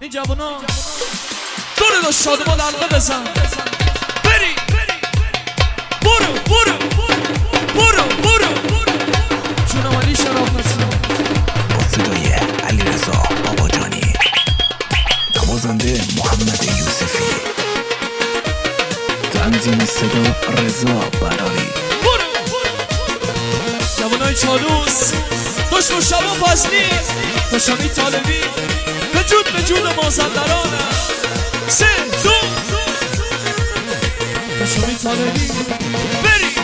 این جوانا دور دو شادمان حلقه بزن بری برو برو برو برو جونم علی شرافتی با صدای علیرضا باباجانی، نوازنده محمد یوسفی، تنظیم صدا رضا برایی. جوانای چالوس دشمن شبا فصلی دشمی طالبی به جود مازندرانه سه دو دشمی طالبی بری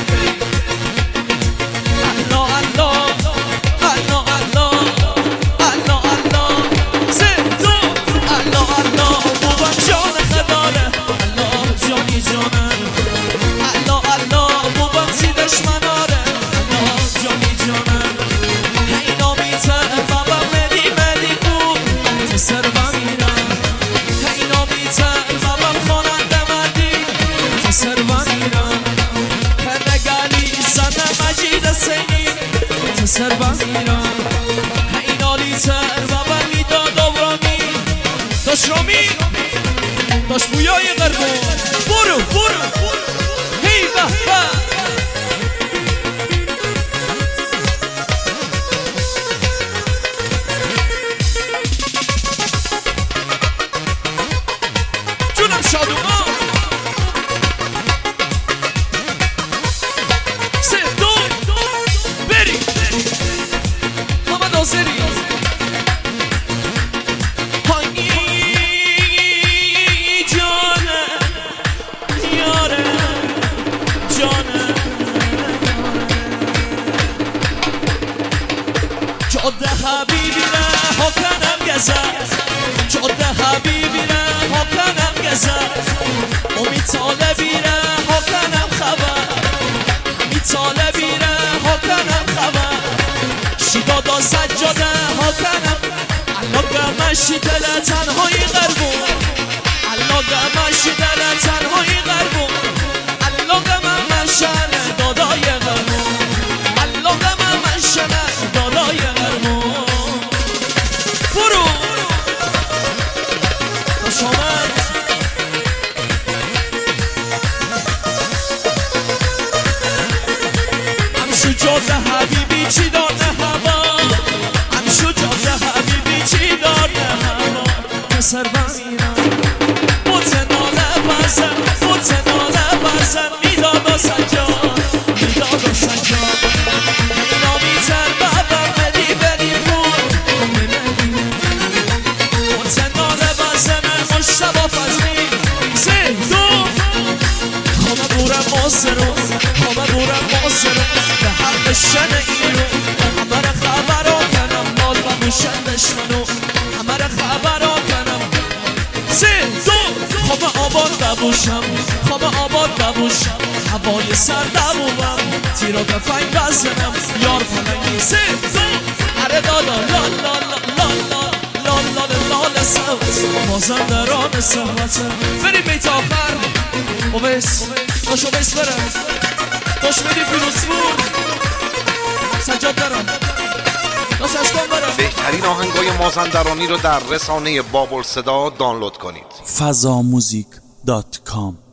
الله الله الله الله الله الله سه دو الله الله بابا جان خداره الله جانی جانه الله الله بابا زیدش مناره الله جانی جانه اینا میتر بابا مدی بود سر و میرم اینا میتر بابا خواننده مدی سر و میرم خندگلی زن مجید سینی سر و میرم اینا لیتر بابا میداد آورامی داش رامی داش بویای قربون برو هی به جونم شادوما سه دو بری محمد آذری هانی جانه یاره جانه جاده حبیبی نه ها کنم گذر جاده حبیبی نه ها کنم گذر امید طالبی نه ها کنم خبر امید طالبی نه ها کنم خبر شیدادا سجاده ها کنم الله گمشی دل تنهایی قربون الله گمشی دل تنهایی قربون الله گمشن دادای قربون الله گمشن دادای قربون برو خوش آمد همشو جاده حبیبی چی داده هوا همشو جاده حبیبی چی داده هوا پسر بمیرم بوتناله بزن میداد و سجاد اینا میتر بابا بدی بود بوتناله بزن مشتبا فضلی سه دو همه بورم ماسرو به حق شن ایرو همه را خبرا کنم مال و موشندش منو همه را خبرا کنم سه دو خواه آباد ببوشم هوای سر دبوبم تیرا به فنگ بزنم یار فلنگی سه دو اره دادا لال سوز مازندران صحبتم بریم بیت آخر اویس برم داش بدی فیروزپور سجاد برم داش اشکان برم. بهترین آهنگای مازندرانی رو در رسانه بابل صدا دانلود کنید. fazamuzik.com